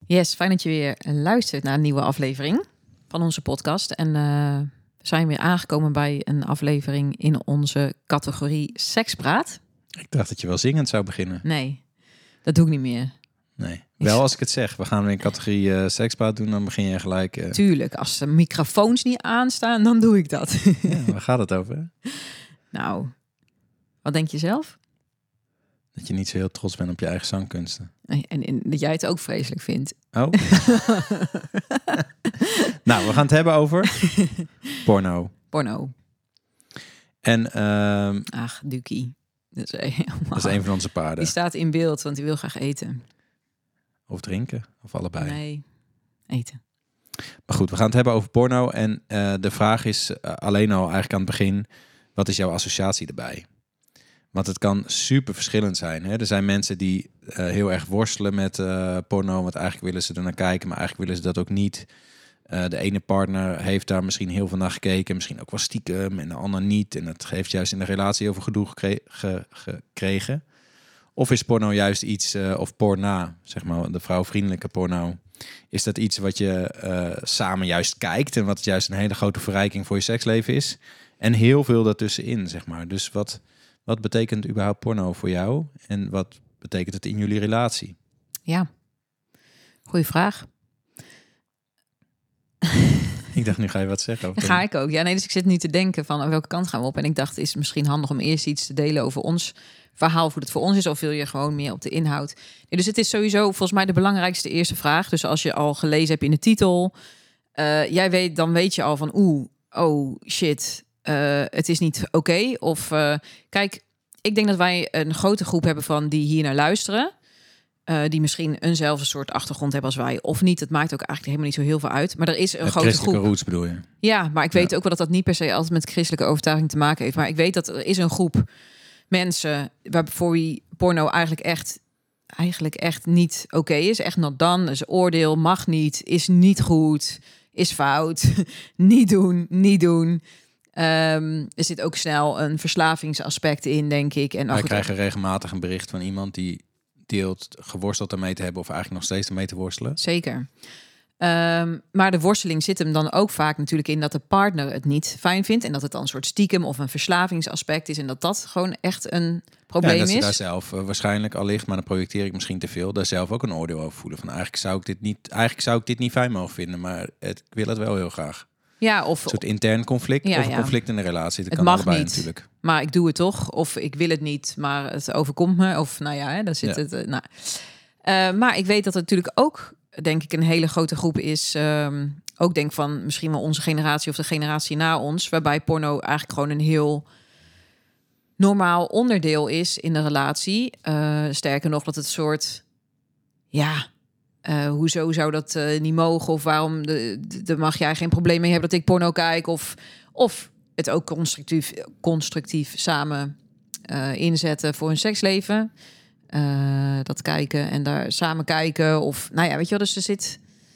Yes, fijn dat je weer luistert naar een nieuwe aflevering van onze podcast. En we zijn weer aangekomen bij een aflevering in onze categorie Sekspraat. Ik dacht dat je wel zingend zou beginnen. Nee, dat doe ik niet meer. Nee, wel als ik het zeg. We gaan weer een categorie sekspraat doen, dan begin je gelijk... Tuurlijk, als de microfoons niet aanstaan, dan doe ik dat. Ja, waar gaat het over? Nou, wat denk je zelf? Dat je niet zo heel trots bent op je eigen zangkunsten. En dat jij het ook vreselijk vindt. Oh. Nou, we gaan het hebben over porno. Porno. En Ach, Dukie. Dat is een van onze paarden. Die staat in beeld, want die wil graag eten. Of drinken, of allebei. Nee, eten. Maar goed, we gaan het hebben over porno. En de vraag is alleen al eigenlijk aan het begin... wat is jouw associatie erbij? Want het kan super verschillend zijn. Hè? Er zijn mensen die heel erg worstelen met porno... want eigenlijk willen ze er naar kijken, maar eigenlijk willen ze dat ook niet. De ene partner heeft daar misschien heel veel naar gekeken... misschien ook wel stiekem en de ander niet. En dat heeft juist in de relatie heel veel gedoe gekregen. Of is porno juist iets, of porna, zeg maar, de vrouwvriendelijke porno... is dat iets wat je samen juist kijkt... en wat juist een hele grote verrijking voor je seksleven is... en heel veel daartussenin, zeg maar. Dus wat betekent überhaupt porno voor jou? En wat betekent het in jullie relatie? Ja, goeie vraag. Ik dacht, nu ga je wat zeggen over Ga ik ook. Ja, nee, dus ik zit nu te denken van aan welke kant gaan we op. En ik dacht, is het misschien handig om eerst iets te delen over ons verhaal, hoe het voor ons is, of wil je gewoon meer op de inhoud? Nee, dus het is sowieso volgens mij de belangrijkste eerste vraag. Dus als je al gelezen hebt in de titel, dan weet je al van oh shit, het is niet oké. Of kijk, ik denk dat wij een grote groep hebben van die hier naar luisteren. Die misschien eenzelfde soort achtergrond hebben als wij. Of niet, het maakt ook eigenlijk helemaal niet zo heel veel uit. Maar er is een grote groep. Roots bedoel je? Ja, maar ik weet ook wel dat dat niet per se altijd met christelijke overtuiging te maken heeft. Maar ik weet dat er is een groep mensen voor wie porno eigenlijk echt niet oké is. Echt not done. Is oordeel, mag niet, is niet goed, is fout. niet doen. Er zit ook snel een verslavingsaspect in, denk ik. En wij krijgen regelmatig een bericht van iemand die deelt geworsteld ermee te hebben... of eigenlijk nog steeds ermee te worstelen. Zeker. Maar de worsteling zit hem dan ook vaak natuurlijk in... dat de partner het niet fijn vindt... en dat het dan een soort stiekem of een verslavingsaspect is... en dat gewoon echt een probleem dat is. Ze daar zelf waarschijnlijk allicht, maar dan projecteer ik misschien te veel... daar zelf ook een oordeel over voelen. Van eigenlijk zou ik dit niet fijn mogen vinden... maar ik wil het wel heel graag. Ja, of een soort intern conflict of een conflict in de relatie. Dat het kan mag allebei niet, natuurlijk. Maar ik doe het toch. Of ik wil het niet, maar het overkomt me. Of nou ja, daar zit het. Maar ik weet dat het natuurlijk ook, denk ik, een hele grote groep is. Ook denk van misschien wel onze generatie of de generatie na ons. Waarbij porno eigenlijk gewoon een heel normaal onderdeel is in de relatie. Sterker nog, dat het soort... Ja... hoezo zou dat niet mogen? Of waarom daar mag jij geen probleem mee hebben dat ik porno kijk? Of het ook constructief samen inzetten voor hun seksleven. Dat kijken en daar samen kijken. Of nou ja, weet je wel, dus er zit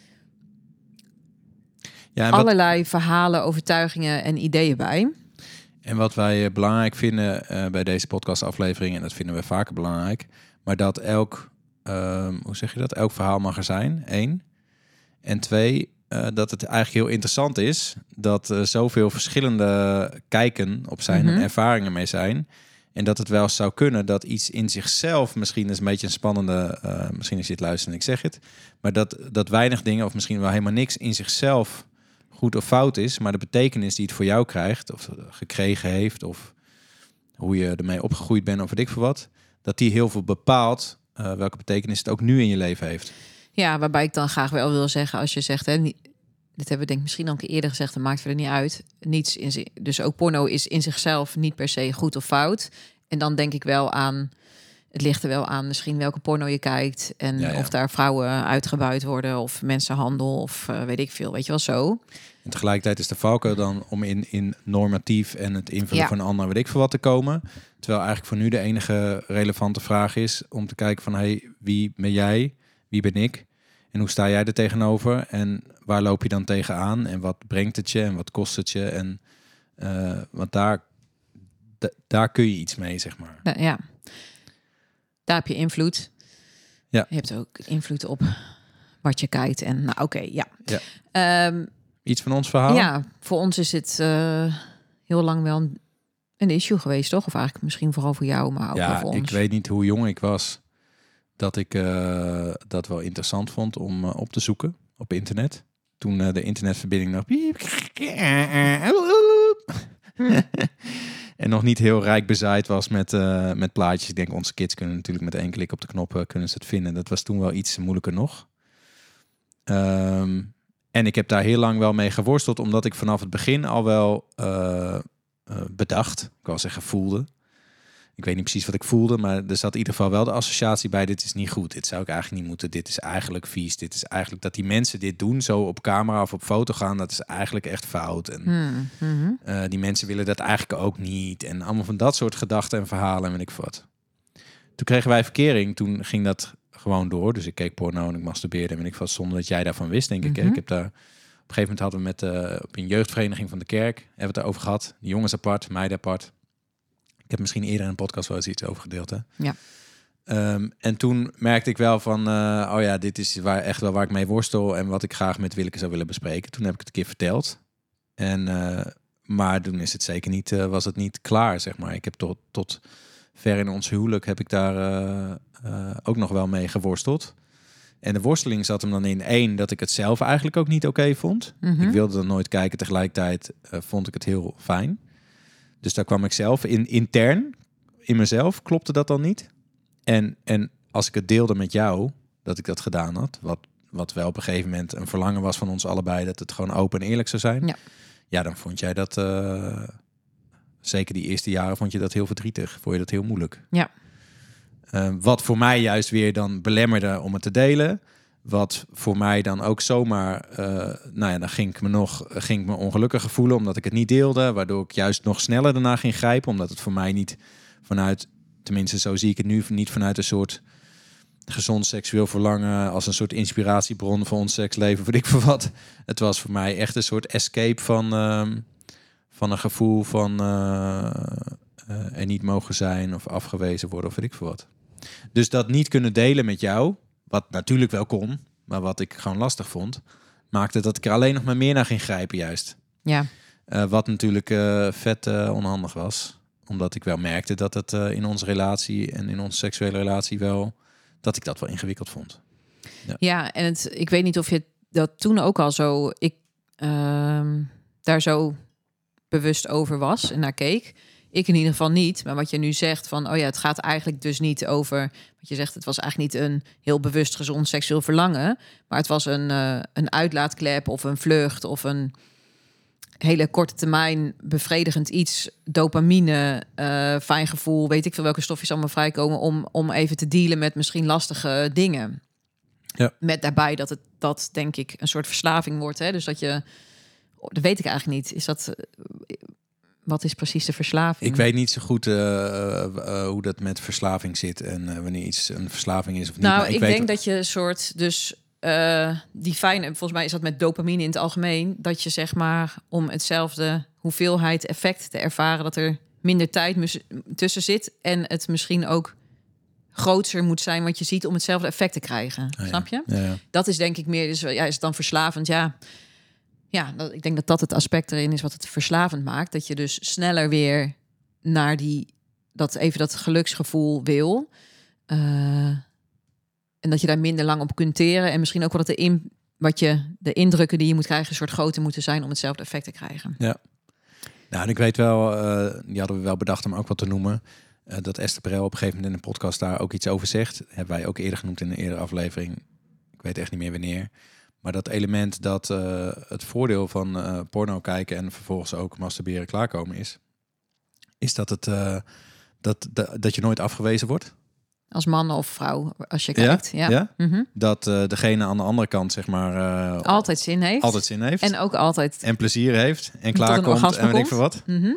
allerlei verhalen, overtuigingen en ideeën bij. En wat wij belangrijk vinden bij deze podcastaflevering... en dat vinden we vaker belangrijk... maar dat elk verhaal mag er zijn, 1. En 2, dat het eigenlijk heel interessant is... dat er zoveel verschillende kijken op zijn en ervaringen mee zijn... en dat het wel zou kunnen dat iets in zichzelf... misschien is een beetje een spannende... misschien is dit luisteren en ik zeg het... maar dat weinig dingen of misschien wel helemaal niks in zichzelf... goed of fout is, maar de betekenis die het voor jou krijgt... of gekregen heeft, of hoe je ermee opgegroeid bent... of weet ik veel wat, dat die heel veel bepaalt... welke betekenis het ook nu in je leven heeft. Ja, waarbij ik dan graag wel wil zeggen, als je zegt... dit hebben we denk ik misschien al een keer eerder gezegd... dat maakt verder niet uit. Dus ook porno is in zichzelf niet per se goed of fout. En dan denk ik wel aan... Het ligt er wel aan misschien welke porno je kijkt... en of daar vrouwen uitgebuit worden... of mensenhandel of weet ik veel. Weet je wel, zo. En tegelijkertijd is de valkuil dan om in normatief... en het invullen van een ander weet ik veel wat te komen. Terwijl eigenlijk voor nu de enige relevante vraag is... om te kijken van, hey, wie ben jij? Wie ben ik? En hoe sta jij er tegenover? En waar loop je dan tegenaan? En wat brengt het je? En wat kost het je? En want daar kun je iets mee, zeg maar. Ja. Daar heb je invloed. Ja. Je hebt ook invloed op wat je kijkt. En nou, oké, ja. Iets van ons verhaal? Ja, voor ons is het heel lang wel een issue geweest, toch? Of eigenlijk misschien vooral voor jou, maar ook wel voor ons. Ik weet niet hoe jong ik was dat ik dat wel interessant vond om op te zoeken op internet. Toen de internetverbinding nog... en nog niet heel rijk bezaaid was met plaatjes. Ik denk, onze kids kunnen natuurlijk met 1 klik op de knop kunnen ze het vinden. Dat was toen wel iets moeilijker nog. En ik heb daar heel lang wel mee geworsteld, omdat ik vanaf het begin al wel bedacht, ik wil zeggen voelde. Ik weet niet precies wat ik voelde, maar er zat in ieder geval wel de associatie bij: dit is niet goed, dit zou ik eigenlijk niet moeten, dit is eigenlijk vies, dit is eigenlijk dat die mensen dit doen, zo op camera of op foto gaan, dat is eigenlijk echt fout. En die mensen willen dat eigenlijk ook niet. En allemaal van dat soort gedachten en verhalen en weet ik wat. Toen kregen wij verkering, toen ging dat gewoon door. Dus ik keek porno en ik masturbeerde en weet ik wat, zonder dat jij daarvan wist, denk ik. Ik heb daar... Op een gegeven moment hadden we op een jeugdvereniging van de kerk, hebben we het erover gehad. De jongens apart, meiden apart. Ik heb misschien eerder in een podcast wel eens iets over gedeeld. Hè? Ja. En toen merkte ik wel van, dit is echt wel waar ik mee worstel en wat ik graag met Willeke zou willen bespreken. Toen heb ik het een keer verteld. Maar toen is het zeker niet, was het niet klaar, zeg maar. Ik heb tot ver in ons huwelijk heb ik daar ook nog wel mee geworsteld. En de worsteling zat hem dan in 1, dat ik het zelf eigenlijk ook niet oké vond. Ik wilde er nooit kijken. Tegelijkertijd vond ik het heel fijn. Dus daar kwam ik zelf intern in mezelf. Klopte dat dan niet? En als ik het deelde met jou, dat ik dat gedaan had. Wat wel op een gegeven moment een verlangen was van ons allebei. Dat het gewoon open en eerlijk zou zijn. Ja, dan vond jij dat... zeker die eerste jaren vond je dat heel verdrietig. Vond je dat heel moeilijk. Ja. Wat voor mij juist weer dan belemmerde om het te delen. Wat voor mij dan ook zomaar... dan ging ik me ongelukkig voelen omdat ik het niet deelde. Waardoor ik juist nog sneller daarna ging grijpen. Omdat het voor mij niet vanuit... Tenminste, zo zie ik het nu. Niet vanuit een soort gezond seksueel verlangen. Als een soort inspiratiebron voor ons seksleven. Weet ik veel wat. Het was voor mij echt een soort escape van een gevoel van... er niet mogen zijn of afgewezen worden of weet ik veel wat. Dus dat niet kunnen delen met jou, wat natuurlijk wel kon, maar wat ik gewoon lastig vond, maakte dat ik er alleen nog maar meer naar ging grijpen juist. Ja. Wat natuurlijk vet onhandig was. Omdat ik wel merkte dat het in onze relatie en in onze seksuele relatie wel, dat ik dat wel ingewikkeld vond. Ja, en ik weet niet of je dat toen ook al zo, daar zo bewust over was en naar keek. Ik in ieder geval niet. Maar wat je nu zegt van, het gaat eigenlijk dus niet over... Wat je zegt, het was eigenlijk niet een heel bewust gezond seksueel verlangen. Maar het was een uitlaatklep of een vlucht of een hele korte termijn bevredigend iets. Dopamine, fijn gevoel, weet ik veel welke stofjes allemaal vrijkomen... om even te dealen met misschien lastige dingen. Ja. Met daarbij dat denk ik een soort verslaving wordt. Hè? Dus dat je... Dat weet ik eigenlijk niet. Is dat... Wat is precies de verslaving? Ik weet niet zo goed hoe dat met verslaving zit en wanneer iets een verslaving is of niet. Nou, maar ik denk dat je een soort die fijne, volgens mij is dat met dopamine in het algemeen, dat je zeg maar om hetzelfde hoeveelheid effect te ervaren, dat er minder tijd tussen zit en het misschien ook groter moet zijn wat je ziet om hetzelfde effect te krijgen. Ja. Snap je? Ja. Dat is denk ik meer. Dus is het dan verslavend? Ja. Ja, ik denk dat het aspect erin is wat het verslavend maakt. Dat je dus sneller weer naar dat geluksgevoel wil. En dat je daar minder lang op kunt teren. En misschien ook wel dat de indrukken die je moet krijgen... een soort groter moeten zijn om hetzelfde effect te krijgen. Ja. Nou, en ik weet wel, die hadden we wel bedacht om ook wat te noemen... dat Esther Perel op een gegeven moment in de podcast daar ook iets over zegt. Dat hebben wij ook eerder genoemd in een eerdere aflevering. Ik weet echt niet meer wanneer... Maar dat element dat het voordeel van porno kijken en vervolgens ook masturberen klaarkomen is dat het dat je nooit afgewezen wordt. Als man of vrouw, als je kijkt. Ja? Ja? Mm-hmm. Dat degene aan de andere kant zeg maar altijd zin heeft. En ook altijd en plezier heeft en klaarkomt en weet ik veel wat. Mm-hmm.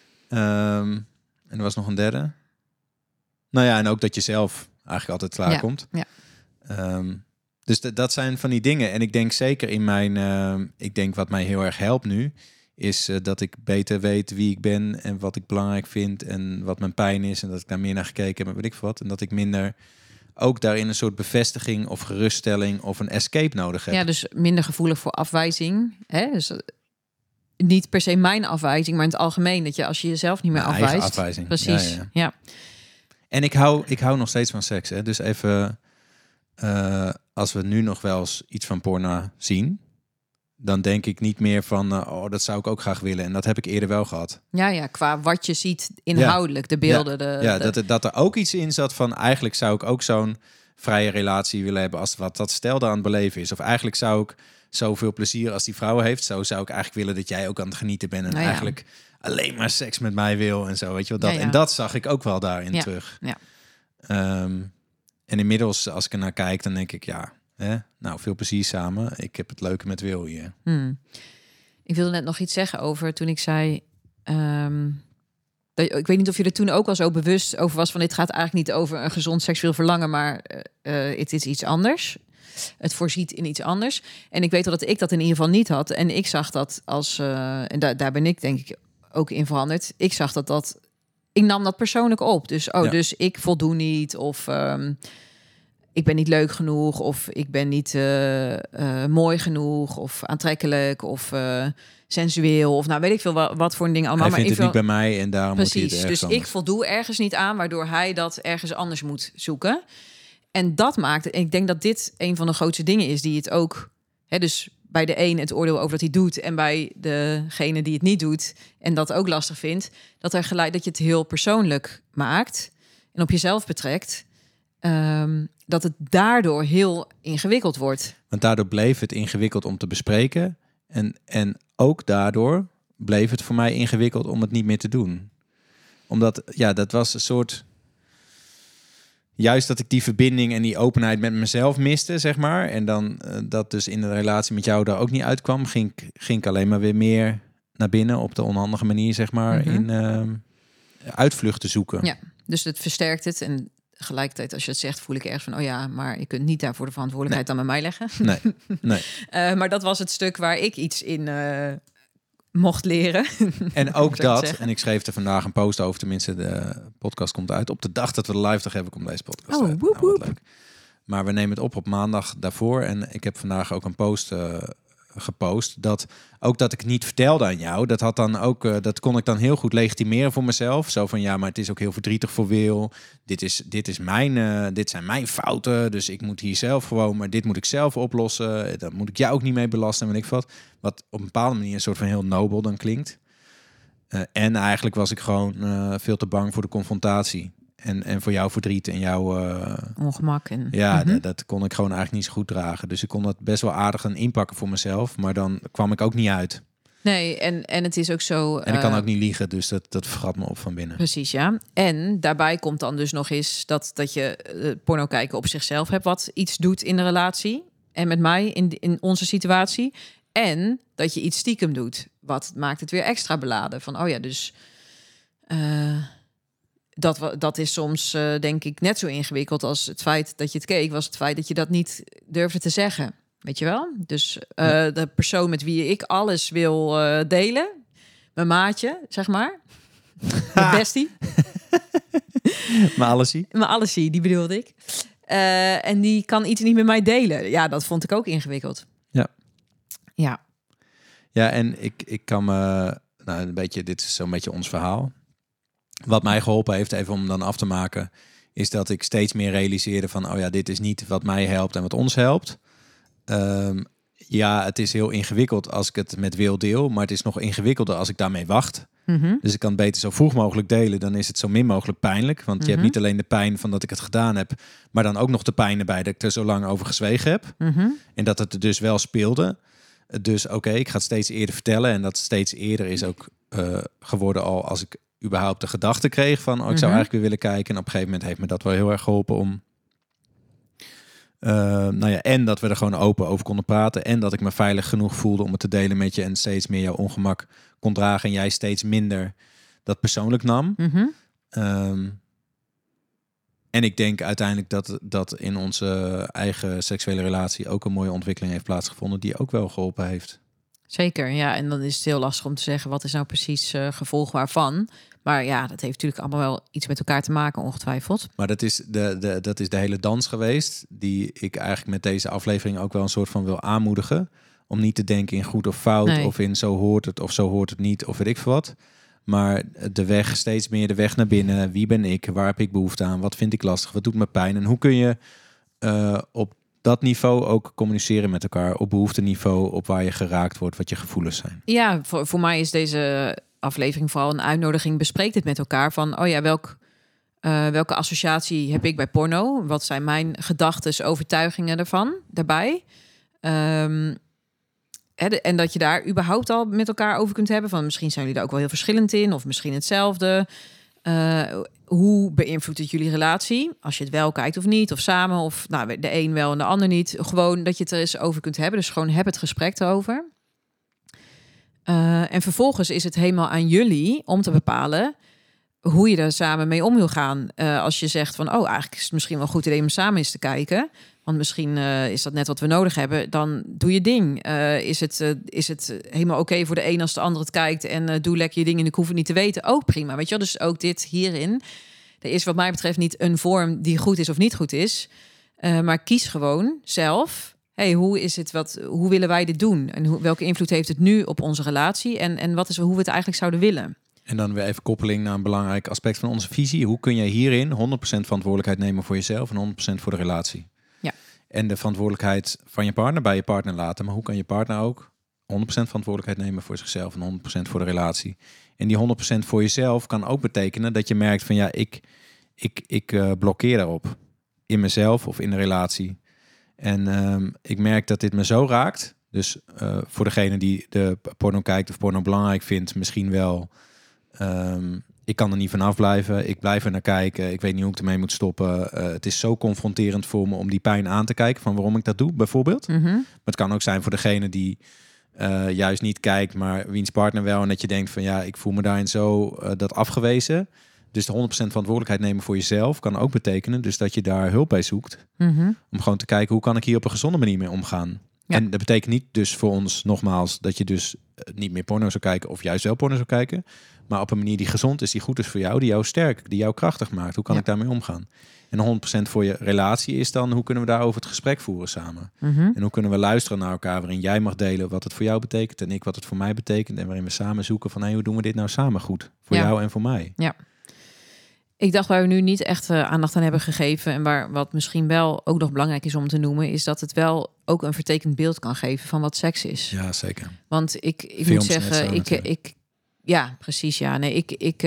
En er was nog een derde. Nou ja, en ook dat je zelf eigenlijk altijd klaarkomt. Ja. Dus dat zijn van die dingen. En ik denk zeker in mijn... ik denk wat mij heel erg helpt nu... is dat ik beter weet wie ik ben... en wat ik belangrijk vind... en wat mijn pijn is... en dat ik daar meer naar gekeken heb... en weet ik wat. En dat ik minder ook daarin een soort bevestiging of geruststelling of een escape nodig heb. Ja, dus minder gevoelig voor afwijzing. Hè? Dus niet per se mijn afwijzing, maar in het algemeen dat je als je jezelf niet meer Mijn eigen afwijst. afwijzing. Precies. Ja. En ik hou nog steeds van seks. Hè? Dus even, als we nu nog wel eens iets van porno zien, dan denk ik niet meer van, dat zou ik ook graag willen. En dat heb ik eerder wel gehad. Ja, qua wat je ziet inhoudelijk, de beelden. Dat er ook iets in zat van, eigenlijk zou ik ook zo'n vrije relatie willen hebben als wat dat stel daar aan het beleven is. Of eigenlijk zou ik zoveel plezier als die vrouw heeft, zo zou ik eigenlijk willen dat jij ook aan het genieten bent. En eigenlijk alleen maar seks met mij wil en zo, weet je wel. En dat zag ik ook wel daarin terug. Ja. En inmiddels, als ik er naar kijk, dan denk ik, nou, veel plezier samen. Ik heb het leuke met Wil hier. Ik wilde net nog iets zeggen over toen ik zei, ik weet niet of je er toen ook al zo bewust over was van dit gaat eigenlijk niet over een gezond seksueel verlangen, maar het is iets anders. Het voorziet in iets anders. En ik weet wel dat ik dat in ieder geval niet had. En ik zag dat als, en daar ben ik denk ik ook in veranderd. Ik zag dat ik nam dat persoonlijk op. Dus, dus ik voldoe niet of ik ben niet leuk genoeg of ik ben niet mooi genoeg of aantrekkelijk of sensueel of nou weet ik veel wat voor een ding allemaal. Hij vindt het niet bij mij en daarom precies, moet hij het ergens dus anders. Ik voldoe ergens niet aan, waardoor hij dat ergens anders moet zoeken. En dat maakt, en ik denk dat dit een van de grootste dingen is die het ook, dus bij de een het oordeel over dat hij doet en bij degene die het niet doet en dat ook lastig vindt, dat er gelijk dat je het heel persoonlijk maakt en op jezelf betrekt, dat het daardoor heel ingewikkeld wordt. Want daardoor bleef het ingewikkeld om te bespreken en ook daardoor bleef het voor mij ingewikkeld om het niet meer te doen. Omdat, dat was een soort, juist dat ik die verbinding en die openheid met mezelf miste, zeg maar. En dan dat dus in de relatie met jou daar ook niet uitkwam, ging ik alleen maar weer meer naar binnen op de onhandige manier, zeg maar, in uitvluchten zoeken. Ja, dus het versterkt het. En tegelijkertijd, als je het zegt, voel ik ergens van, maar je kunt niet daarvoor de verantwoordelijkheid dan bij mij leggen. Nee. Maar dat was het stuk waar ik iets in mocht leren. En ook dat, en ik schreef er vandaag een post over, tenminste de podcast komt uit. Op de dag dat we de live dag hebben, komt deze podcast uit. Woep, woep. Leuk. Maar we nemen het op maandag daarvoor. En ik heb vandaag ook een post gepost. Dat ik niet vertelde aan jou. Dat had dan ook, dat kon ik dan heel goed legitimeren voor mezelf. Zo van maar het is ook heel verdrietig voor Wil. Dit zijn mijn fouten. Dus ik moet hier zelf gewoon, maar dit moet ik zelf oplossen. Dan moet ik jou ook niet mee belasten. En wat op een bepaalde manier een soort van heel nobel dan klinkt. En eigenlijk was ik gewoon veel te bang voor de confrontatie. En voor jouw verdriet en jouw ongemak. En dat kon ik gewoon eigenlijk niet zo goed dragen. Dus ik kon dat best wel aardig gaan inpakken voor mezelf. Maar dan kwam ik ook niet uit. Nee, en het is ook zo. En ik kan ook niet liegen, dus dat vergat me op van binnen. Precies, ja. En daarbij komt dan dus nog eens dat je porno kijken op zichzelf hebt, wat iets doet in de relatie. En met mij in onze situatie. En dat je iets stiekem doet. Wat maakt het weer extra beladen. Van dus dat is soms denk ik net zo ingewikkeld als het feit dat je het keek, was het feit dat je dat niet durfde te zeggen. Weet je wel? Dus de persoon met wie ik alles wil delen, mijn maatje, zeg maar. Mijn bestie. Mijn allesie, die bedoelde ik. En die kan iets niet met mij delen. Ja, dat vond ik ook ingewikkeld. Ja. Ja, en ik kan me, een beetje, dit is zo'n beetje ons verhaal. Wat mij geholpen heeft, even om dan af te maken, is dat ik steeds meer realiseerde van, dit is niet wat mij helpt en wat ons helpt. Het is heel ingewikkeld als ik het met Wil deel, maar het is nog ingewikkelder als ik daarmee wacht. Dus ik kan het beter zo vroeg mogelijk delen, dan is het zo min mogelijk pijnlijk. Want je hebt niet alleen de pijn van dat ik het gedaan heb, maar dan ook nog de pijn erbij dat ik er zo lang over gezwegen heb. En dat het er dus wel speelde. Dus ik ga het steeds eerder vertellen. En dat steeds eerder is ook geworden al als ik überhaupt de gedachte kreeg van, ik zou eigenlijk weer willen kijken. En op een gegeven moment heeft me dat wel heel erg geholpen om en dat we er gewoon open over konden praten. En dat ik me veilig genoeg voelde om het te delen met je en steeds meer jouw ongemak kon dragen. En jij steeds minder dat persoonlijk nam. En ik denk uiteindelijk dat in onze eigen seksuele relatie ook een mooie ontwikkeling heeft plaatsgevonden die ook wel geholpen heeft. Zeker, ja. En dan is het heel lastig om te zeggen, wat is nou precies gevolg waarvan? Maar ja, dat heeft natuurlijk allemaal wel iets met elkaar te maken, ongetwijfeld. Maar dat is de hele dans geweest, die ik eigenlijk met deze aflevering ook wel een soort van wil aanmoedigen. Om niet te denken in goed of fout, Nee. of in zo hoort het of zo hoort het niet, of weet ik veel wat. Maar de weg, steeds meer de weg naar binnen. Wie ben ik? Waar heb ik behoefte aan? Wat vind ik lastig? Wat doet me pijn? En hoe kun je op dat niveau ook communiceren met elkaar? Op behoefteniveau, op waar je geraakt wordt, wat je gevoelens zijn. Ja, voor mij is deze aflevering vooral een uitnodiging. Bespreek dit met elkaar van, oh ja, welke associatie heb ik bij porno? Wat zijn mijn gedachten, overtuigingen ervan daarbij? En dat je daar überhaupt al met elkaar over kunt hebben. Van misschien zijn jullie daar ook wel heel verschillend in, of misschien hetzelfde. Hoe beïnvloedt het jullie relatie? Als je het wel kijkt of niet, of samen, of nou, de een wel en de ander niet. Gewoon dat je het er eens over kunt hebben. Dus gewoon heb het gesprek erover. En vervolgens is het helemaal aan jullie om te bepalen hoe je daar samen mee om wil gaan. Als je zegt van, oh, eigenlijk is het misschien wel een goed idee om samen eens te kijken. Want misschien is dat net wat we nodig hebben. Dan doe je ding. Is het helemaal oké voor de een als de ander het kijkt en doe lekker je ding en ik hoef het niet te weten. Ook prima, weet je wel? Dus ook dit hierin. Er is wat mij betreft niet een vorm die goed is of niet goed is. Maar kies gewoon zelf. Hey, hoe willen wij dit doen? En welke invloed heeft het nu op onze relatie? En wat is hoe we het eigenlijk zouden willen? En dan weer even koppeling naar een belangrijk aspect van onze visie. Hoe kun jij hierin 100% verantwoordelijkheid nemen voor jezelf en 100% voor de relatie? Ja. En de verantwoordelijkheid van je partner bij je partner laten. Maar hoe kan je partner ook 100% verantwoordelijkheid nemen voor zichzelf en 100% voor de relatie? En die 100% voor jezelf kan ook betekenen dat je merkt van ja, ik blokkeer daarop. In mezelf of in de relatie. En ik merk dat dit me zo raakt. Dus voor degene die de porno kijkt of porno belangrijk vindt, misschien wel. Ik kan er niet vanaf blijven. Ik blijf er naar kijken. Ik weet niet hoe ik ermee moet stoppen. Het is zo confronterend voor me om die pijn aan te kijken van waarom ik dat doe, bijvoorbeeld. Mm-hmm. Maar het kan ook zijn voor degene die juist niet kijkt, maar wiens partner wel. En dat je denkt van ja, ik voel me daarin zo dat afgewezen. Dus de 100% verantwoordelijkheid nemen voor jezelf kan ook betekenen dus dat je daar hulp bij zoekt. Mm-hmm. Om gewoon te kijken hoe kan ik hier op een gezonde manier mee omgaan. Ja. En dat betekent niet dus voor ons nogmaals dat je dus niet meer porno zou kijken of juist wel porno zou kijken. Maar op een manier die gezond is, die goed is voor jou, die jou sterk, die jou krachtig maakt. Hoe kan ik daarmee omgaan? En 100% voor je relatie is dan, hoe kunnen we daarover het gesprek voeren samen? Mm-hmm. En hoe kunnen we luisteren naar elkaar, waarin jij mag delen wat het voor jou betekent en ik wat het voor mij betekent. En waarin we samen zoeken van, hey, hoe doen we dit nou samen goed? Voor jou en voor mij. Ja. Ik dacht waar we nu niet echt aandacht aan hebben gegeven en wat misschien wel ook nog belangrijk is om te noemen, is dat het wel ook een vertekend beeld kan geven van wat seks is. Ja, zeker. Want ik moet Films zeggen, ja, precies, ja. Nee, ik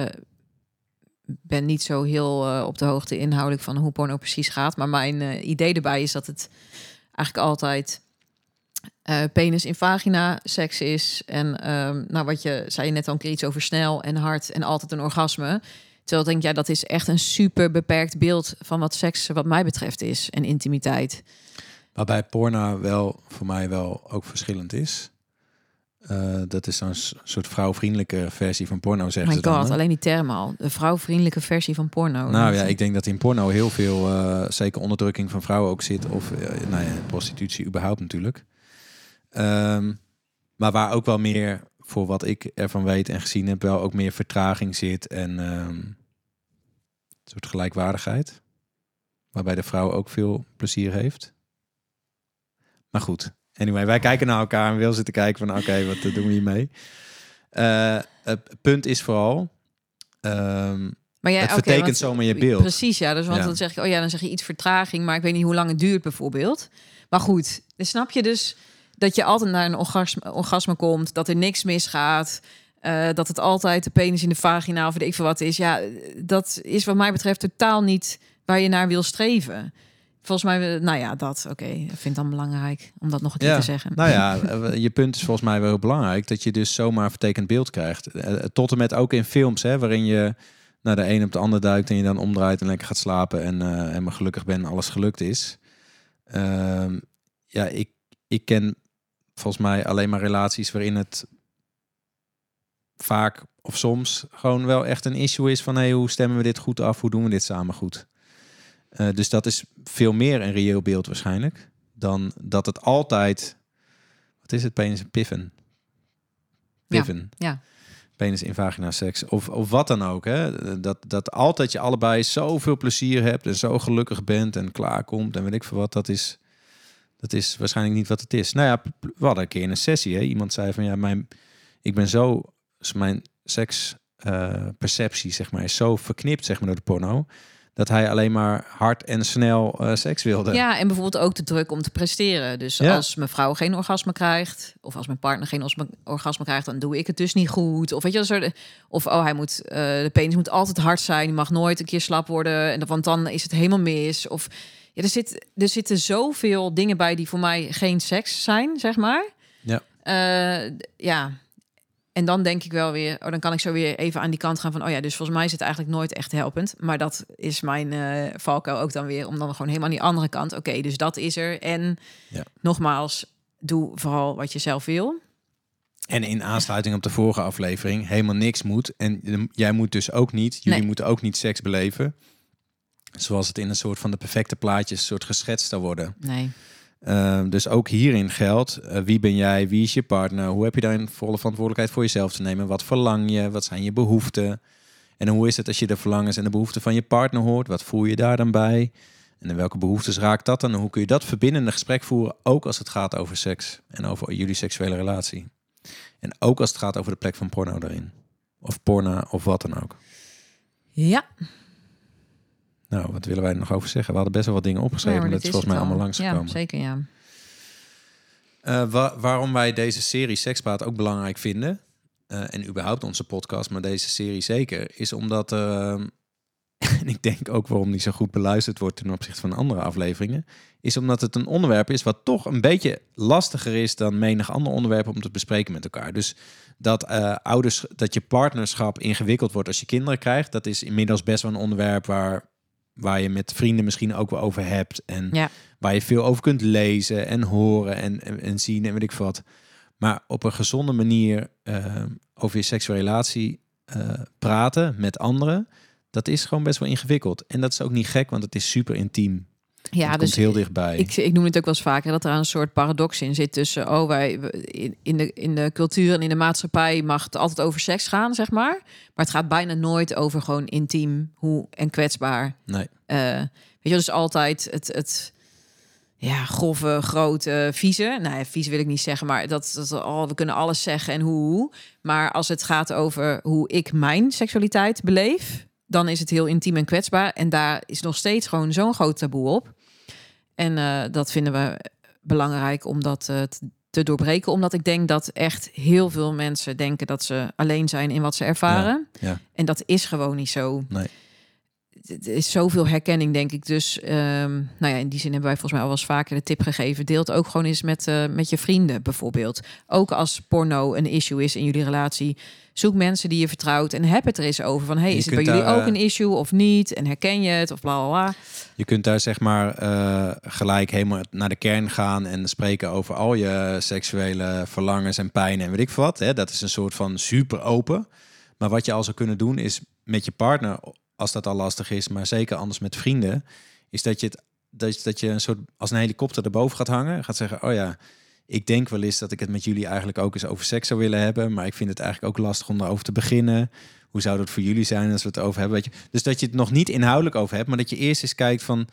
ben niet zo heel op de hoogte inhoudelijk van hoe porno precies gaat, maar mijn idee erbij is dat het eigenlijk altijd penis in vagina seks is en nou wat je zei net al een keer iets over snel en hard en altijd een orgasme. Terwijl ik denk, ja, dat is echt een super beperkt beeld van wat seks wat mij betreft is en intimiteit. Waarbij porno wel voor mij wel ook verschillend is. Dat is zo'n soort vrouwvriendelijke versie van porno, zeggen ze dan. God, alleen die term al. De vrouwvriendelijke versie van porno. Nou ja, ik denk dat in porno heel veel, zeker onderdrukking van vrouwen ook zit. Of prostitutie überhaupt natuurlijk. Maar waar ook wel meer, voor wat ik ervan weet en gezien heb, wel ook meer vertraging zit en een soort gelijkwaardigheid. Waarbij de vrouw ook veel plezier heeft. Maar goed, anyway, wij kijken naar elkaar en Wil zitten kijken van oké, wat doen we hiermee? Het punt is vooral, maar het vertekent zomaar je beeld. Precies, ja. Dus dan zeg ik, dan zeg je iets vertraging, maar ik weet niet hoe lang het duurt bijvoorbeeld. Maar goed, dan snap je dus dat je altijd naar een orgasme komt, dat er niks misgaat, dat het altijd de penis in de vagina of weet ik veel wat is. Ja, dat is wat mij betreft totaal niet waar je naar wil streven. Volgens mij, nou ja, dat. Oké, ik vind het dan belangrijk om dat nog een keer te zeggen. Nou ja, je punt is volgens mij wel heel belangrijk, dat je dus zomaar vertekend beeld krijgt. Tot en met ook in films, waarin je naar de een op de ander duikt en je dan omdraait en lekker gaat slapen en maar gelukkig ben, alles gelukt is. Ik ken volgens mij alleen maar relaties waarin het vaak of soms gewoon wel echt een issue is van hoe stemmen we dit goed af, hoe doen we dit samen goed. Dus dat is veel meer een reëel beeld waarschijnlijk dan dat het altijd, wat is het? Penis en piffen. Piffen. Ja. Penis in vagina seks. Of wat dan ook. Hè? Dat altijd je allebei zoveel plezier hebt en zo gelukkig bent en klaarkomt en weet ik veel wat. Dat is waarschijnlijk niet wat het is. Nou ja, we hadden een keer in een sessie. Hè? Iemand zei van mijn seksperceptie zeg maar is zo verknipt zeg maar door de porno. Dat hij alleen maar hard en snel seks wilde. Ja, en bijvoorbeeld ook de druk om te presteren. Dus als mijn vrouw geen orgasme krijgt, of als mijn partner geen orgasme krijgt, dan doe ik het dus niet goed. Of weet je, of hij moet de penis moet altijd hard zijn, die mag nooit een keer slap worden, want dan is het helemaal mis. Of ja, er zitten zoveel dingen bij die voor mij geen seks zijn, zeg maar. Ja. En dan denk ik wel weer, dan kan ik zo weer even aan die kant gaan van, dus volgens mij is het eigenlijk nooit echt helpend. Maar dat is mijn valkuil ook dan weer, om dan gewoon helemaal aan die andere kant. Oké, dus dat is er. En nogmaals, doe vooral wat je zelf wil. En in aansluiting op de vorige aflevering, helemaal niks moet. En jij moet dus ook niet, jullie moeten ook niet seks beleven. Zoals het in een soort van de perfecte plaatjes soort geschetst zou worden. Nee. Dus ook hierin geldt, wie ben jij, wie is je partner, hoe heb je daar een volle verantwoordelijkheid voor jezelf te nemen, wat verlang je, wat zijn je behoeften en hoe is het als je de verlangens en de behoeften van je partner hoort, wat voel je daar dan bij en in welke behoeftes raakt dat dan en hoe kun je dat verbindende gesprek voeren, ook als het gaat over seks en over jullie seksuele relatie en ook als het gaat over de plek van porno daarin of porno of wat dan ook. Ja. Nou, wat willen wij er nog over zeggen? We hadden best wel wat dingen opgeschreven, maar dat is volgens mij allemaal langsgekomen. Ja, zeker, ja. Waarom wij deze serie Sekspraat ook belangrijk vinden, en überhaupt onze podcast, maar deze serie zeker, is omdat, en ik denk ook waarom die zo goed beluisterd wordt ten opzichte van andere afleveringen, is omdat het een onderwerp is wat toch een beetje lastiger is dan menig ander onderwerp om te bespreken met elkaar. Dus dat je partnerschap ingewikkeld wordt als je kinderen krijgt, dat is inmiddels best wel een onderwerp waar je met vrienden misschien ook wel over hebt. En waar je veel over kunt lezen en horen en zien en weet ik wat. Maar op een gezonde manier over je seksuele relatie praten met anderen, dat is gewoon best wel ingewikkeld. En dat is ook niet gek, want het is super intiem. Ja, het komt heel dichtbij. Ik noem het ook wel eens vaker dat er een soort paradox in zit tussen wij in de cultuur en in de maatschappij mag het altijd over seks gaan, zeg maar. Maar het gaat bijna nooit over gewoon intiem en kwetsbaar. Nee. Weet je, dus altijd het grove, grote, vieze. Nou, vies wil ik niet zeggen, maar we kunnen alles zeggen en hoe. Maar als het gaat over hoe ik mijn seksualiteit beleef, dan is het heel intiem en kwetsbaar. En daar is nog steeds gewoon zo'n groot taboe op. En dat vinden we belangrijk om dat te doorbreken. Omdat ik denk dat echt heel veel mensen denken dat ze alleen zijn in wat ze ervaren. Ja. En dat is gewoon niet zo. Nee. Er is zoveel herkenning, denk ik. Dus in die zin hebben wij volgens mij al wel eens vaker de tip gegeven. Deel het ook gewoon eens met je vrienden bijvoorbeeld. Ook als porno een issue is in jullie relatie. Zoek mensen die je vertrouwt en heb het er eens over. Van, is het bij jullie ook een issue of niet? En herken je het of bla bla bla. Je kunt daar zeg maar gelijk helemaal naar de kern gaan en spreken over al je seksuele verlangens en pijnen en weet ik wat. Hè? Dat is een soort van super open. Maar wat je al zou kunnen doen is met je partner, als dat al lastig is, maar zeker anders met vrienden, is dat je een soort als een helikopter erboven gaat hangen. Gaat zeggen, ik denk wel eens dat ik het met jullie eigenlijk ook eens over seks zou willen hebben, maar ik vind het eigenlijk ook lastig om daarover te beginnen. Hoe zou dat voor jullie zijn als we het over hebben? Weet je? Dus dat je het nog niet inhoudelijk over hebt, maar dat je eerst eens kijkt van,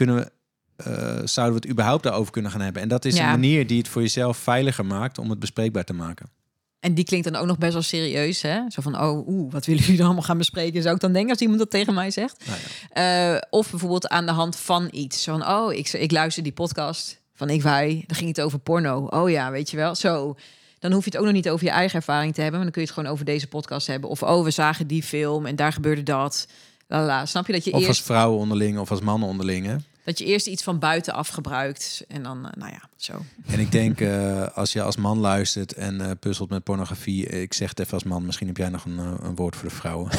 zouden we het überhaupt daarover kunnen gaan hebben? En dat is een manier die het voor jezelf veiliger maakt om het bespreekbaar te maken. En die klinkt dan ook nog best wel serieus, hè? Zo van, wat willen jullie dan allemaal gaan bespreken? Zou ik dan denken als iemand dat tegen mij zegt? Of bijvoorbeeld aan de hand van iets. Zo van, ik luister die podcast van wij. Dan ging het over porno. Weet je wel, zo. Dan hoef je het ook nog niet over je eigen ervaring te hebben, maar dan kun je het gewoon over deze podcast hebben. Of, we zagen die film en daar gebeurde dat. Lala. Snap je dat je of eerst als vrouwen onderling of als mannen onderling, hè? Dat je eerst iets van buitenaf gebruikt en dan, zo. En ik denk, als je als man luistert en puzzelt met pornografie, ik zeg het even als man, misschien heb jij nog een woord voor de vrouwen.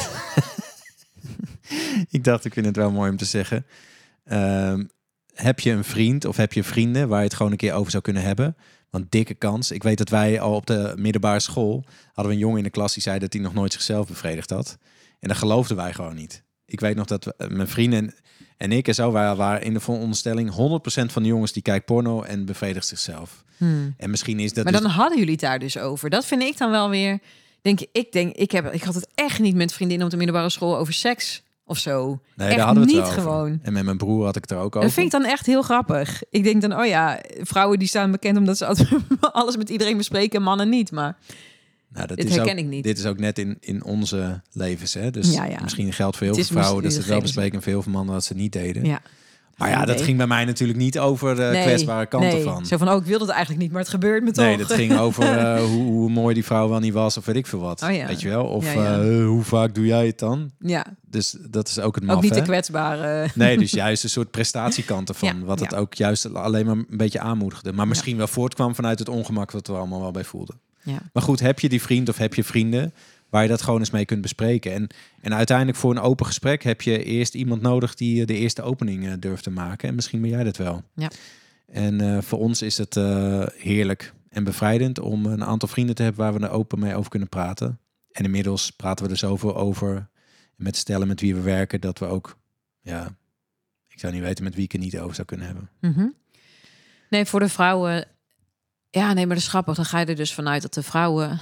Ik vind het wel mooi om te zeggen. Heb je een vriend of heb je vrienden waar je het gewoon een keer over zou kunnen hebben? Want dikke kans. Ik weet dat wij al op de middelbare school hadden we een jongen in de klas die zei dat hij nog nooit zichzelf bevredigd had. En dat geloofden wij gewoon niet. Ik weet nog dat mijn vrienden en ik en zo waren in de veronderstelling 100% van de jongens die kijkt porno en bevredigt zichzelf. En misschien is dat. Maar dan hadden jullie het daar dus over. Dat vind ik dan wel weer. Ik had het echt niet met vriendinnen op de middelbare school over seks of zo. Nee, echt daar hadden we het niet wel over. gewoon. En met mijn broer had ik het er ook over. Dat vind ik dan echt heel grappig. Ik denk dan, vrouwen die staan bekend omdat ze altijd alles met iedereen bespreken, mannen niet. Maar dit herken ik niet. Dit is ook net in onze levens, hè? Dus misschien geldt voor heel veel vrouwen dat ze het wel bespreken en voor heel veel mannen dat ze het niet deden. Ja. Maar dat ging bij mij natuurlijk niet over de kwetsbare kanten van. Zo van, ik wilde het eigenlijk niet, maar het gebeurt me toch. Nee, dat ging over hoe mooi die vrouw wel niet was of weet ik veel wat. Weet je wel? Of hoe vaak doe jij het dan? Ja. Dus dat is ook het maf, ook niet hè? de kwetsbare. Nee, dus juist een soort prestatiekanten van. Wat het ook juist alleen maar een beetje aanmoedigde. Maar misschien wel voortkwam vanuit het ongemak wat we allemaal wel bij voelden. Ja. Maar goed, heb je die vriend of heb je vrienden waar je dat gewoon eens mee kunt bespreken. En uiteindelijk voor een open gesprek heb je eerst iemand nodig die de eerste opening durft te maken. En misschien ben jij dat wel. Ja. En voor ons is het heerlijk en bevrijdend om een aantal vrienden te hebben waar we er open mee over kunnen praten. En inmiddels praten we er zoveel over met stellen met wie we werken, dat we ook, ik zou niet weten met wie ik het niet over zou kunnen hebben. Mm-hmm. Nee, voor de vrouwen, maar dat is grappig. Dan ga je er dus vanuit dat de vrouwen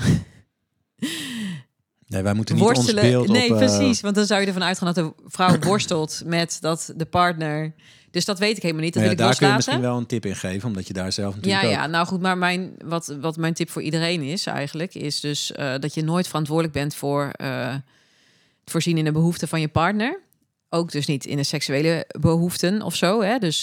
Nee, wij moeten niet worstelen. Ons beeld nee, op... precies. Want dan zou je ervan uitgaan dat de vrouw worstelt met dat de partner. Dus dat weet ik helemaal niet. Dat wil ik daar loslaten. Kun je misschien wel een tip in geven, omdat je daar zelf natuurlijk ook... Ja, nou goed. Maar wat mijn tip voor iedereen is eigenlijk, is dus dat je nooit verantwoordelijk bent voor het voorzien in de behoeften van je partner. Ook dus niet in de seksuele behoeften of zo. Hè? Dus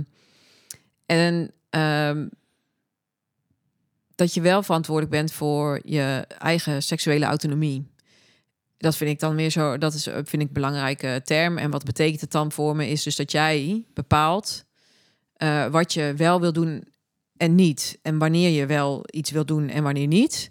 dat je wel verantwoordelijk bent voor je eigen seksuele autonomie. Dat vind ik dan meer zo, vind ik een belangrijke term. En wat betekent het dan voor me is dus dat jij bepaalt wat je wel wil doen en niet. En wanneer je wel iets wil doen en wanneer niet.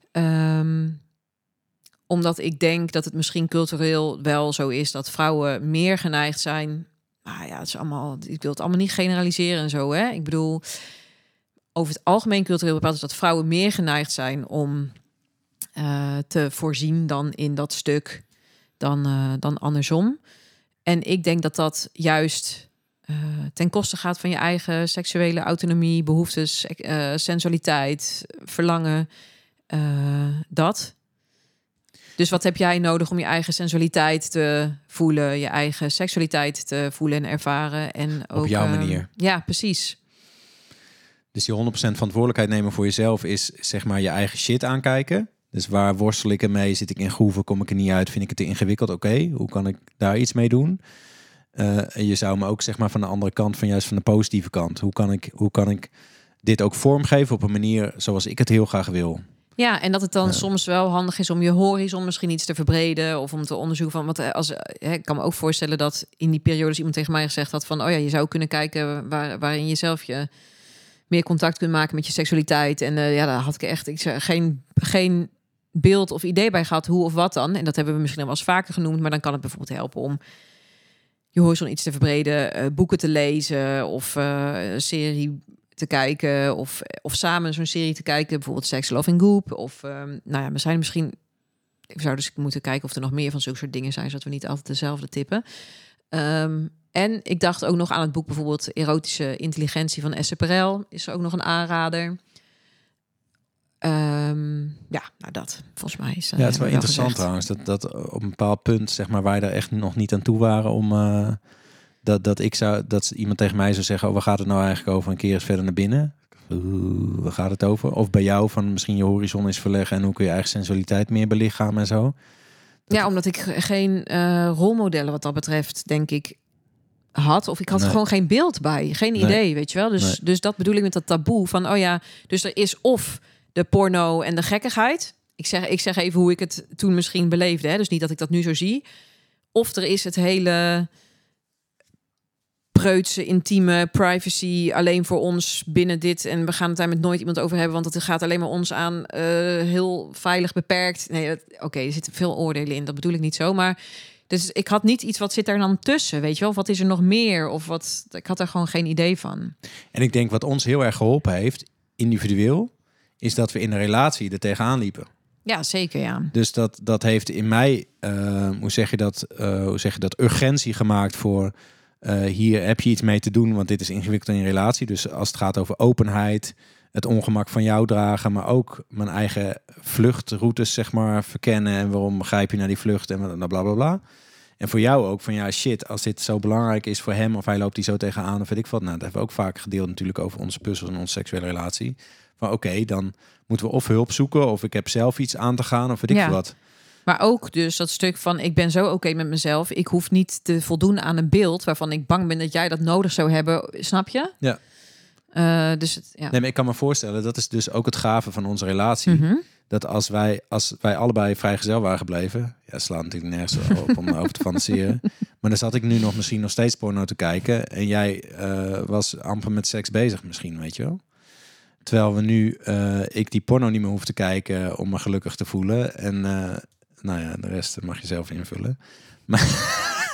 Omdat ik denk dat het misschien cultureel wel zo is dat vrouwen meer geneigd zijn. Maar het is allemaal, ik wil het allemaal niet generaliseren en zo. Hè? Ik bedoel, over het algemeen cultureel bepaald is dat vrouwen meer geneigd zijn om te voorzien dan in dat stuk dan andersom. En ik denk dat dat juist ten koste gaat van je eigen seksuele autonomie, behoeftes, sensualiteit, verlangen, dat. Dus wat heb jij nodig om je eigen sensualiteit te voelen, je eigen seksualiteit te voelen en ervaren? En ook, op jouw manier. Ja, precies. Dus die 100% verantwoordelijkheid nemen voor jezelf is zeg maar je eigen shit aankijken. Dus waar worstel ik ermee? Zit ik in groeven? Kom ik er niet uit? Vind ik het te ingewikkeld? Oké, hoe kan ik daar iets mee doen? En je zou me ook zeg maar van de andere kant, van juist van de positieve kant. Hoe kan ik dit ook vormgeven op een manier zoals ik het heel graag wil? Ja, en dat het dan soms wel handig is om je horizon misschien iets te verbreden of om te onderzoeken van ik kan me ook voorstellen dat in die periode iemand tegen mij gezegd had van je zou kunnen kijken waarin je zelf je meer contact kunt maken met je seksualiteit. En daar had ik echt geen beeld of idee bij gehad hoe of wat dan. En dat hebben we misschien al wel eens vaker genoemd, maar dan kan het bijvoorbeeld helpen om je horizon iets te verbreden, boeken te lezen of een serie te kijken of samen zo'n serie te kijken, bijvoorbeeld Sex, Love and Goop of we zijn misschien, ik zou dus moeten kijken of er nog meer van zulke soort dingen zijn, zodat we niet altijd dezelfde tippen. En ik dacht ook nog aan het boek bijvoorbeeld Erotische Intelligentie van Esther Perel, is er ook nog een aanrader. Dat volgens mij is. Het is wel interessant trouwens dat op een bepaald punt zeg maar waar je er echt nog niet aan toe waren om dat iemand tegen mij zou zeggen, waar gaat het nou eigenlijk over? Een keer eens verder naar binnen. Waar gaat het over? Of bij jou van misschien je horizon is verleggen en hoe kun je eigen sensualiteit meer belichamen en zo. Omdat ik geen rolmodellen wat dat betreft denk ik had. Of ik had er gewoon geen beeld bij. Geen idee, weet je wel. Dus dat bedoel ik met dat taboe van dus er is of de porno en de gekkigheid. Ik zeg even hoe ik het toen misschien beleefde. Hè? Dus niet dat ik dat nu zo zie. Of er is het hele preutse, intieme, privacy alleen voor ons binnen dit. En we gaan het daar met nooit iemand over hebben, want het gaat alleen maar ons aan. Heel veilig beperkt. Nee, er zitten veel oordelen in. Dat bedoel ik niet zo. Maar dus ik had niet iets, wat zit er dan tussen? Weet je wel? Of wat is er nog meer? Of wat? Ik had er gewoon geen idee van. En ik denk wat ons heel erg geholpen heeft, individueel, is dat we in een relatie er tegenaan liepen. Ja, zeker, ja. Dus dat heeft in mij, hoe zeg je dat, urgentie gemaakt voor... hier heb je iets mee te doen, want dit is ingewikkeld in je relatie. Dus als het gaat over openheid, het ongemak van jou dragen, maar ook mijn eigen vluchtroutes, zeg maar, verkennen. En waarom grijp je naar die vlucht en bla bla bla. En voor jou ook van ja, shit, als dit zo belangrijk is voor hem of hij loopt die zo tegenaan of weet ik wat. Nou, dat hebben we ook vaak gedeeld natuurlijk over onze puzzels en onze seksuele relatie. Van oké, dan moeten we of hulp zoeken of ik heb zelf iets aan te gaan of weet ik wat. Maar ook dus dat stuk van ik ben zo oké met mezelf. Ik hoef niet te voldoen aan een beeld waarvan ik bang ben dat jij dat nodig zou hebben. Snap je? Ja. Dus Nee, maar ik kan me voorstellen, dat is dus ook het gave van onze relatie. Mm-hmm. Dat als wij allebei vrijgezel waren gebleven... Ja, slaat natuurlijk nergens op om over te fantaseren. Maar dan zat ik nu misschien nog steeds porno te kijken. En jij was amper met seks bezig misschien, weet je wel. Terwijl we nu, ik die porno niet meer hoef te kijken om me gelukkig te voelen. En nou ja, de rest mag je zelf invullen. Maar...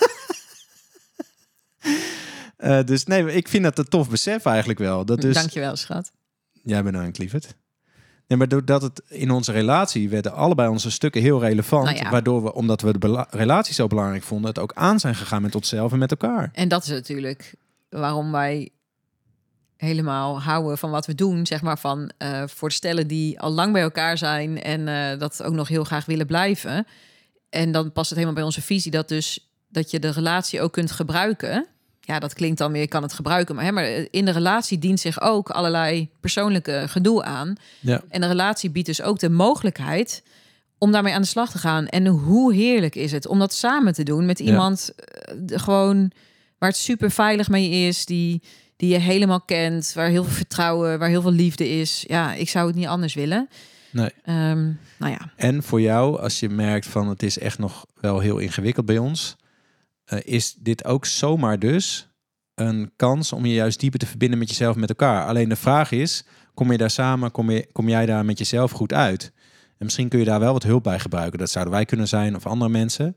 dus nee, ik vind dat een tof besef eigenlijk wel. Dat dus... Dankjewel, schat. Jij bent een lieverd. Nee, maar doordat het in onze relatie werden allebei onze stukken heel relevant. Nou ja. Waardoor we, omdat we de relatie zo belangrijk vonden, het ook aan zijn gegaan met onszelf en met elkaar. En dat is natuurlijk waarom wij helemaal houden van wat we doen, zeg maar, van voor stellen die al lang bij elkaar zijn en dat ook nog heel graag willen blijven. En dan past het helemaal bij onze visie dat je de relatie ook kunt gebruiken. Ja, dat klinkt dan weer, je kan het gebruiken. Maar in de relatie dient zich ook allerlei persoonlijke gedoe aan. Ja. En de relatie biedt dus ook de mogelijkheid om daarmee aan de slag te gaan. En hoe heerlijk is het om dat samen te doen met iemand gewoon waar het super veilig mee is, die je helemaal kent, waar heel veel vertrouwen, waar heel veel liefde is. Ja, ik zou het niet anders willen. Nee. Nou ja. En voor jou, als je merkt van het is echt nog wel heel ingewikkeld bij ons, is dit ook zomaar dus een kans om je juist dieper te verbinden met jezelf, met elkaar. Alleen de vraag is, kom je daar samen, kom jij daar met jezelf goed uit? En misschien kun je daar wel wat hulp bij gebruiken. Dat zouden wij kunnen zijn of andere mensen.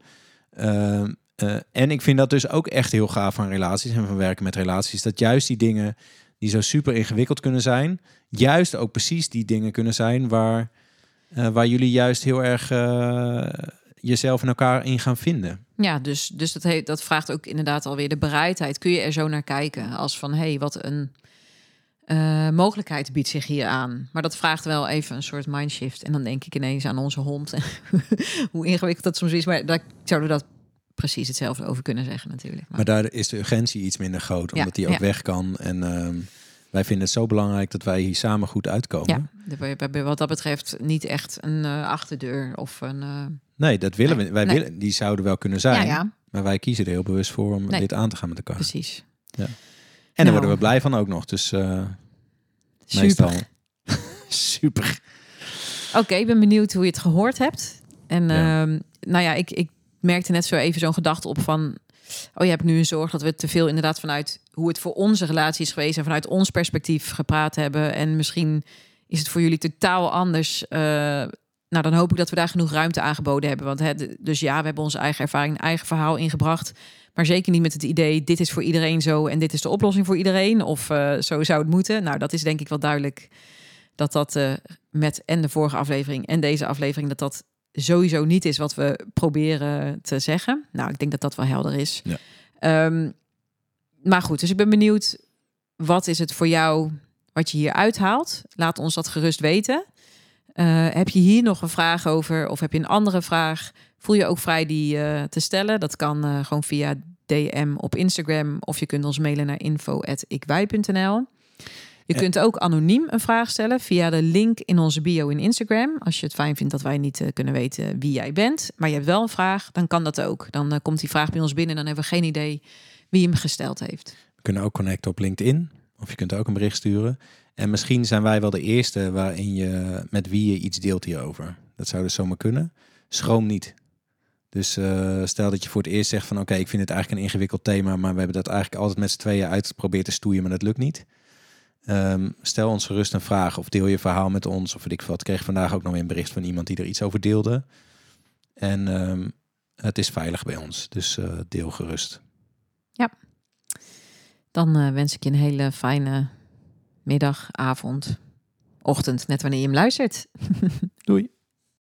En ik vind dat dus ook echt heel gaaf van relaties en van werken met relaties. Dat juist die dingen die zo super ingewikkeld kunnen zijn, juist ook precies die dingen kunnen zijn waar jullie juist heel erg jezelf en elkaar in gaan vinden. Ja, dus dat vraagt ook inderdaad alweer de bereidheid. Kun je er zo naar kijken als van, hey, wat een mogelijkheid biedt zich hier aan. Maar dat vraagt wel even een soort mindshift. En dan denk ik ineens aan onze hond. Hoe ingewikkeld dat soms is. Maar daar zouden we dat precies hetzelfde over kunnen zeggen natuurlijk. Maar daar is de urgentie iets minder groot, omdat die ook weg kan. En wij vinden het zo belangrijk dat wij hier samen goed uitkomen. Ja, we hebben wat dat betreft niet echt een achterdeur of een... Nee, dat willen we. Wij willen, die zouden wel kunnen zijn. Ja. Maar wij kiezen er heel bewust voor om dit aan te gaan met elkaar. Precies. Ja. En daar worden we blij van ook nog. Dus meestal. Super. Oké, ik ben benieuwd hoe je het gehoord hebt. En nou ja, ik merkte net zo even zo'n gedachte op van... Oh, je hebt nu een zorg dat we te veel inderdaad vanuit hoe het voor onze relatie is geweest en vanuit ons perspectief gepraat hebben. En misschien is het voor jullie totaal anders. Nou, dan hoop ik dat we daar genoeg ruimte aangeboden hebben. Want dus ja, we hebben onze eigen ervaring, eigen verhaal ingebracht. Maar zeker niet met het idee, dit is voor iedereen zo en dit is de oplossing voor iedereen. Of zo zou het moeten. Nou, dat is denk ik wel duidelijk dat met en de vorige aflevering en deze aflevering, dat sowieso niet is wat we proberen te zeggen. Nou, ik denk dat dat wel helder is. Ja. Maar goed, dus ik ben benieuwd, wat is het voor jou wat je hier uithaalt? Laat ons dat gerust weten. Heb je hier nog een vraag over of heb je een andere vraag? Voel je ook vrij die te stellen. Dat kan gewoon via DM op Instagram of je kunt ons mailen naar info@ikwij.nl. Je kunt ook anoniem een vraag stellen via de link in onze bio in Instagram. Als je het fijn vindt dat wij niet kunnen weten wie jij bent, maar je hebt wel een vraag, dan kan dat ook. Dan komt die vraag bij ons binnen en dan hebben we geen idee wie hem gesteld heeft. We kunnen ook connecten op LinkedIn of je kunt ook een bericht sturen. En misschien zijn wij wel de eerste waarin je met wie je iets deelt hierover. Dat zou dus zomaar kunnen. Schroom niet. Dus stel dat je voor het eerst zegt van oké, ik vind het eigenlijk een ingewikkeld thema, maar we hebben dat eigenlijk altijd met z'n tweeën uitgeprobeerd te stoeien, maar dat lukt niet. Stel ons gerust een vraag of deel je verhaal met ons of weet ik wat. Ik kreeg vandaag ook nog weer een bericht van iemand die er iets over deelde. En het is veilig bij ons, dus deel gerust. Ja. Dan wens ik je een hele fijne middag, avond, ochtend, net wanneer je hem luistert. Doei.